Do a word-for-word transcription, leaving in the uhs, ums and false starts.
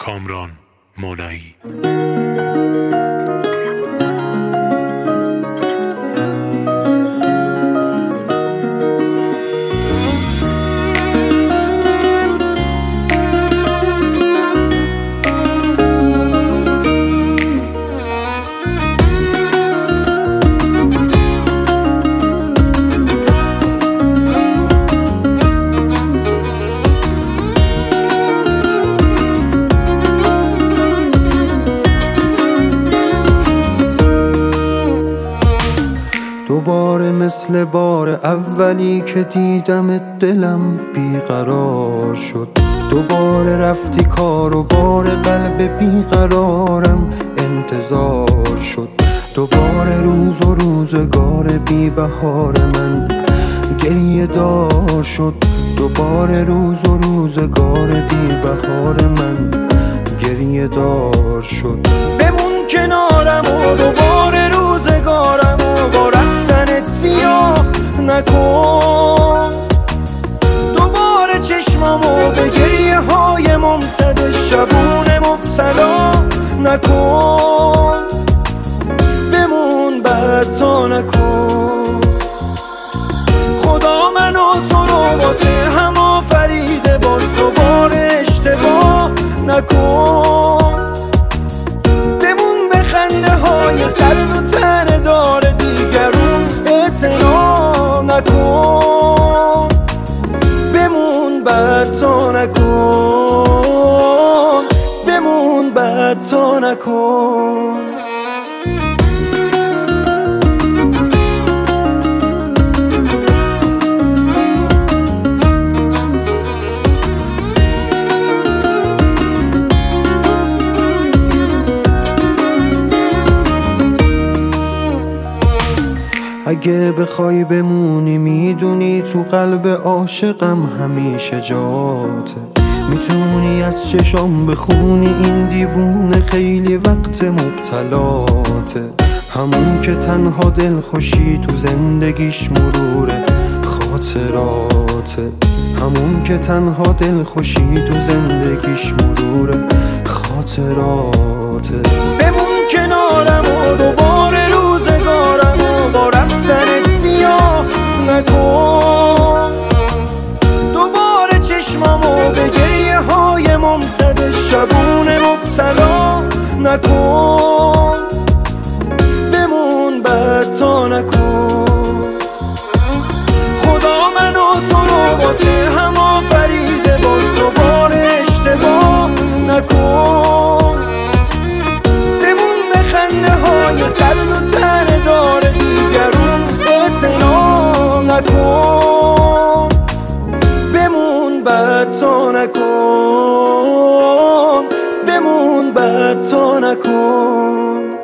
کامران مولایی. دوباره مثل بار اولی که دیدم دلم بیقرار شد. دوباره رفتی کار و بار قلب بیقرارم انتظار شد. دوباره روز و روزگار بی بهار من گریه دار شد. دوباره روز و روزگار بی بهار من گریه دار شد. بمون کنارم و دوباره روزگارم و با رفتنت سیاه نکن. دوباره چشممو به گریه های ممتد شبونه مبتلا نکن. بمون بعد تا نکن. خدا من و تو رو واسه هم آفریده، باز دوباره اشتباه نکن. بمون به خنده های سرد و تنه داره دیگرون اعتنا نکن. بمون بعد تا نکن. بمون بعد تا نکن. اگه بخوای بمونی میدونی تو قلب عاشقم همیشه جاته. میتونی از چشام بخونی این دیوونه خیلی وقت مبتلاته. همون که تنها دل خوشی تو زندگیش مروره خاطراته. همون که تنها دل خوشی تو زندگیش مروره خاطراته. بمون کنارم و دوباره روزگارم و با رفتنت سیاه نکن. دوباره چشممو به گریه های ممتد شبونه مبتلا نکن. بمون بعد تا نکن. خدا من و تو رو واسه هم آفریده، باز دوباره اشتباه نکن. بمون به خنده های سرد و تنه داره دیگرون اعتنا نکن. بمون بعد تا نکن. بمون بعد تا نکن.